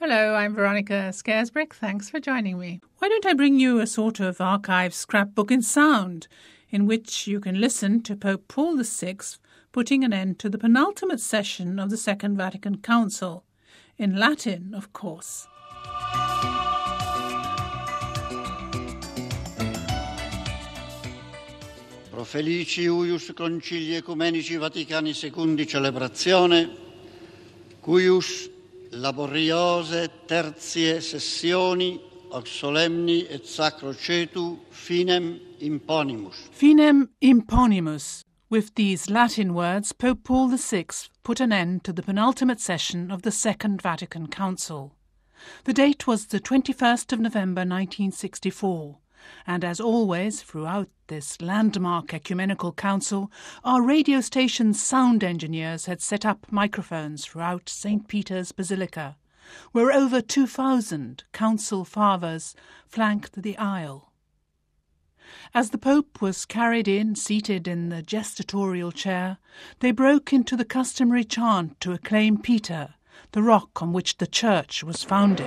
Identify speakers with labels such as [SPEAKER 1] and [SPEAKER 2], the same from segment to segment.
[SPEAKER 1] Hello, I'm Veronica Scaresbrick. Thanks for joining me. Why don't I bring you a sort of archive scrapbook in sound, in which you can listen to Pope Paul VI putting an end to the penultimate session of the Second Vatican Council, in Latin, of course.
[SPEAKER 2] Pro felici uius concilii ecumenici Vaticani secundi celebrazione, cuius laboriose tertie sessioni ac solemni et sacro cetu finem imponimus.
[SPEAKER 1] Finem imponimus. With these Latin words, Pope Paul VI put an end to the penultimate session of the Second Vatican Council. The date was the 21st of November 1964, and as always throughout this landmark ecumenical council, our radio station's sound engineers had set up microphones throughout St. Peter's Basilica, where over 2,000 council fathers flanked the aisle. As the Pope was carried in, seated in the gestatorial chair, they broke into the customary chant to acclaim Peter, the rock on which the Church was founded.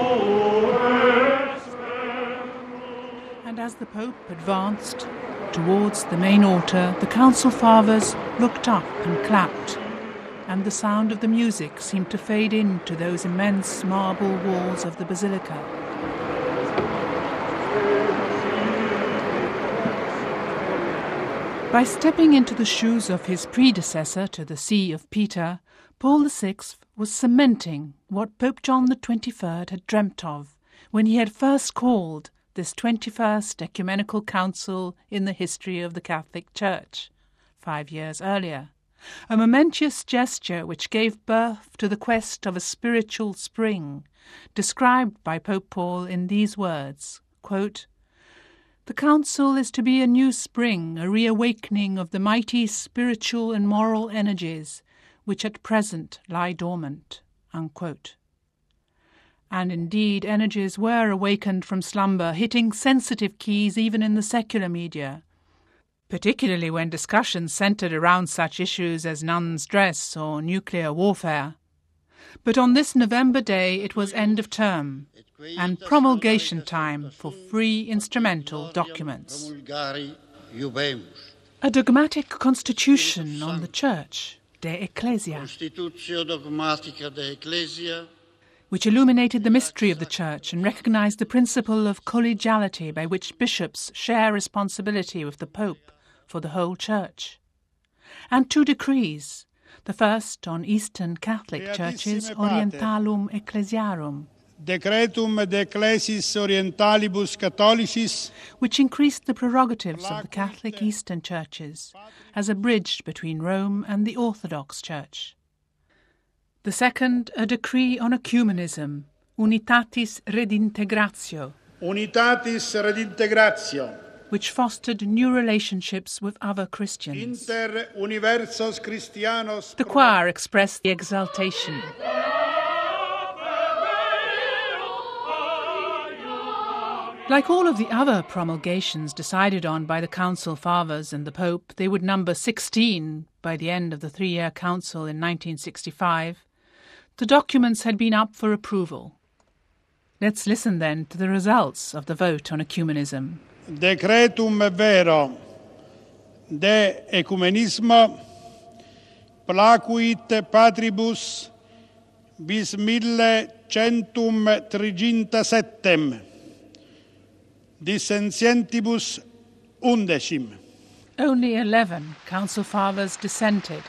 [SPEAKER 1] And as the Pope advanced towards the main altar, the council fathers looked up and clapped, and the sound of the music seemed to fade into those immense marble walls of the basilica. By stepping into the shoes of his predecessor to the See of Peter, Paul VI was cementing what Pope John XXIII had dreamt of when he had first called this 21st Ecumenical Council in the history of the Catholic Church, 5 years earlier, a momentous gesture which gave birth to the quest of a spiritual spring, described by Pope Paul in these words, quote, "The Council is to be a new spring, a reawakening of the mighty spiritual and moral energies which at present lie dormant," unquote. And indeed, energies were awakened from slumber, hitting sensitive keys even in the secular media, particularly when discussions centred around such issues as nuns' dress or nuclear warfare. But on this November day it was end of term and promulgation time for free instrumental documents. A dogmatic constitution on the Church, De Ecclesia,
[SPEAKER 2] Constitutio dogmatica de Ecclesia,
[SPEAKER 1] which illuminated the mystery of the Church and recognised the principle of collegiality by which bishops share responsibility with the Pope for the whole Church. And 2 decrees, the first on Eastern Catholic churches, Orientalum Ecclesiarum,
[SPEAKER 3] Decretum de Ecclesis Orientalibus Catholicis,
[SPEAKER 1] which increased the prerogatives of the Catholic Eastern churches as a bridge between Rome and the Orthodox Church. The second, a decree on ecumenism, Unitatis Redintegratio, which fostered new relationships with other Christians.
[SPEAKER 3] Inter Universos Christianos.
[SPEAKER 1] The choir expressed the exaltation. Like all of the other promulgations decided on by the Council Fathers and the Pope, they would number 16 by the end of the 3-year council in 1965. The documents had been up for approval. Let's listen then to the results of the vote on ecumenism.
[SPEAKER 3] Decretum vero de ecumenismo placuit patribus bis 1137 dissentientibus 11.
[SPEAKER 1] Only 11 Council Fathers dissented.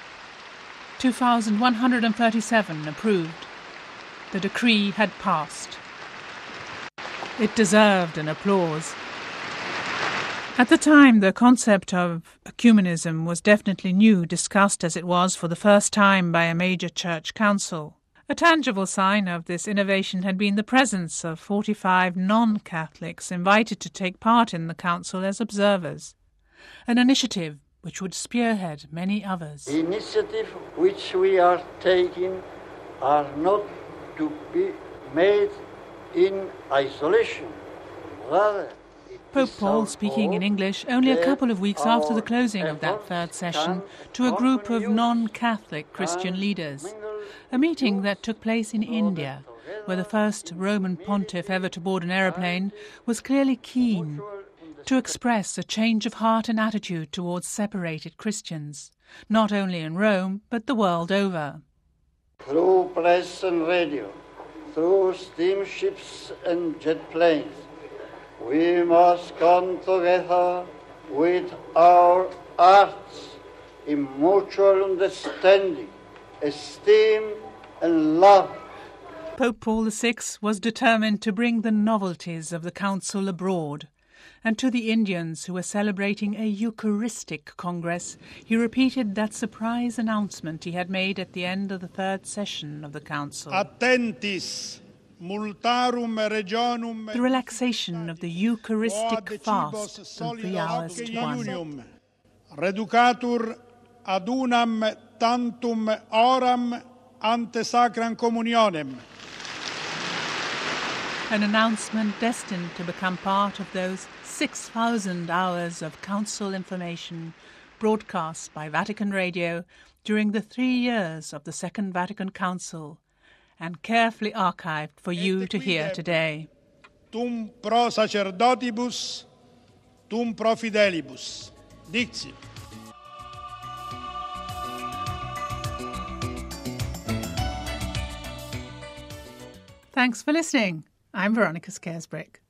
[SPEAKER 1] 2,137 approved. The decree had passed. It deserved an applause. At the time, the concept of ecumenism was definitely new, discussed as it was for the first time by a major church council. A tangible sign of this innovation had been the presence of 45 non-Catholics invited to take part in the council as observers, an initiative which would spearhead many others.
[SPEAKER 2] The initiative which we are taking are not to be made in isolation. Rather,
[SPEAKER 1] Pope Paul speaking in English only a couple of weeks after the closing of that third session to a group of non-Catholic Christian leaders, a meeting that took place in India where the first Roman pontiff ever to board an aeroplane, was clearly keen to express a change of heart and attitude towards separated Christians, not only in Rome, but the world over.
[SPEAKER 2] Through press and radio, through steamships and jet planes, we must come together with our hearts in mutual understanding, esteem and love.
[SPEAKER 1] Pope Paul VI was determined to bring the novelties of the Council abroad, and to the Indians who were celebrating a Eucharistic Congress, he repeated that surprise announcement he had made at the end of the third session of the Council.
[SPEAKER 3] Attentis multarum regionum.
[SPEAKER 1] The relaxation of the Eucharistic fast from 3 hours to 1.
[SPEAKER 3] Reducatur ad unam tantum oram ante sacram communionem.
[SPEAKER 1] An announcement destined to become part of those 6,000 hours of council information broadcast by Vatican Radio during the 3 years of the Second Vatican Council and carefully archived for you to hear today.
[SPEAKER 3] Tum pro sacerdotibus, tum pro fidelibus. Dixit.
[SPEAKER 1] Thanks for listening. I'm Veronica Scaresbrick.